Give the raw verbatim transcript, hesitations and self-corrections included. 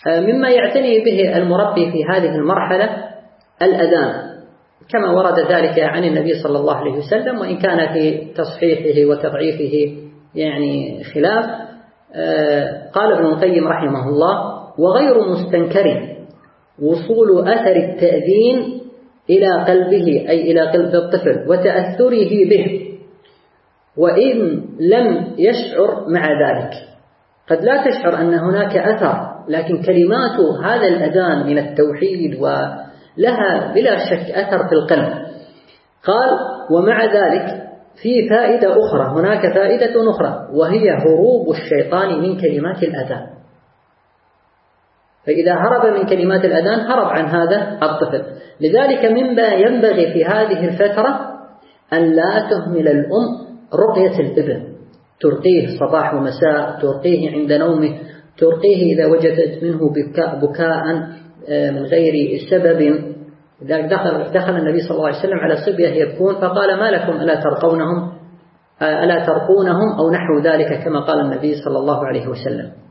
مما يعتني به المربي في هذه المرحلة الأذان، كما ورد ذلك عن النبي صلى الله عليه وسلم، وإن كان في تصحيحه وتضعيفه يعني خلاف. قال ابن القيم رحمه الله: وغير مستنكر وصول أثر التأذين إلى قلبه، أي إلى قلب الطفل، وتأثره به، وإن لم يشعر مع ذلك. قد لا تشعر أن هناك أثر، لكن كلمات هذا الأذان من التوحيد ولها بلا شك أثر في القلب. قال: ومع ذلك في فائدة أخرى، هناك فائدة أخرى، وهي هروب الشيطان من كلمات الأذان. فإذا هرب من كلمات الأذان هرب عن هذا الطفل. لذلك مما ينبغي في هذه الفترة أن لا تهمل الأم رقية الابن، ترقيه صباح ومساء، ترقيه عند نومه، ترقيه إذا وجدت منه بكاء, بكاء من غير سبب. دخل, دخل النبي صلى الله عليه وسلم على صبية يبكون فقال: ما لكم ألا ترقونهم ألا ترقونهم أو نحو ذلك، كما قال النبي صلى الله عليه وسلم.